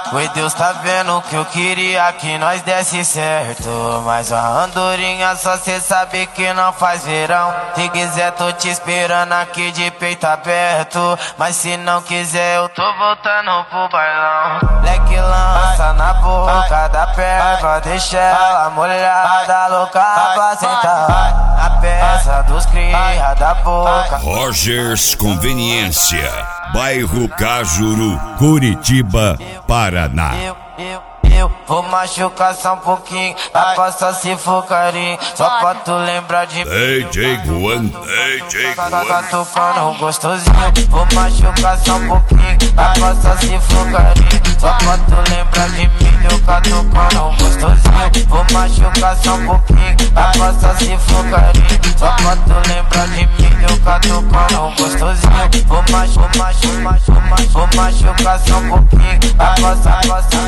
Oi, Deus tá vendo que eu queria que nós desse certo, mas a andorinha só cê sabe que não faz verão. Se quiser tô te esperando aqui de peito aberto, mas se não quiser eu tô voltando pro bailão. Leque lança na boca da perva, deixa ela molhada, louca pra sentar na peça dos cria da boca. Rogers Conveniência, bairro Cajuru, Curitiba, Paraná. Eu vou machucar só um pouquinho, pra passar se for carinho, só pra tu lembrar de mim. DJ Guan, Tá tocando gostosinho. Vou machucar só um pouquinho, pra passar se for carinho, só pra tu lembrar de mim. Eu tá tocando gostosinho. Vou machucar só um pouquinho, pra passar se for carinho, só pra tu lembrar de mim. Eu tá tocando gostosinho. Vou machucar só um pouquinho, pra passar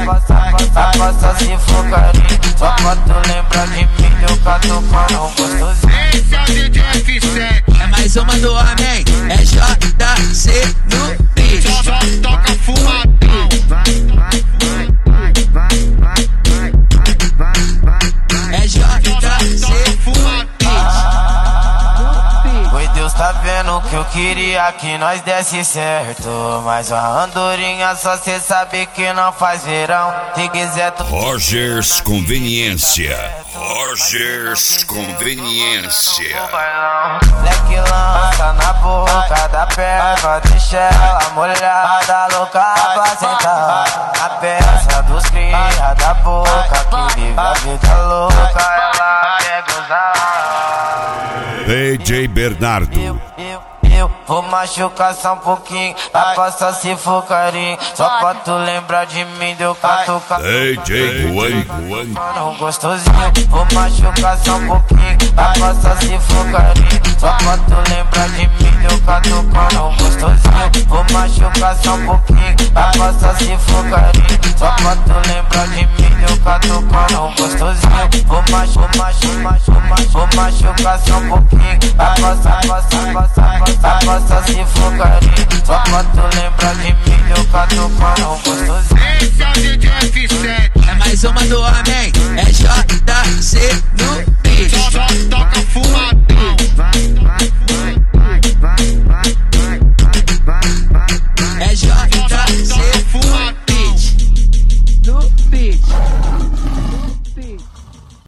se for carinho, só pra tu lembrar de mim. Eu tá tocando gostosinho. Esse é o DJ F7. É mais uma do homem, é JC no beat. Só toca fumadão. É JC fumadão. Oi, Deus tá vendo que eu queria que nós desse certo, mas a andorinha só cê sabe que não faz verão. Se quiser tu... Rogers Conveniência, Rogers Conveniência. Leque lança na boca da perva, deixa ela molhada, louca pra sentar na peça dos cria da boca, que vive a vida louca, ela quer gozar. DJ Bernardo. Eu vou machucar só um pouquinho, pra passar se for carinho, só pra tu lembrar de mim. Deu catuca DJ Guan, gostosinho. Vou machucar só um pouquinho, pra passar se for carinho, só pra tu lembrar de mim. Deu catucando gostosinho. Vou machucar só um pouquinho, pra passar se for carinho, só pra tu lembrar de mim. Deu catucando gostosinho. Vou machucar só um pouquinho, pra passar se for carinho, só pra tu lembrar de mim. Eu catucando gostosinho. Esse é o DJ F7. É mais uma do homem, é JC no beat. Só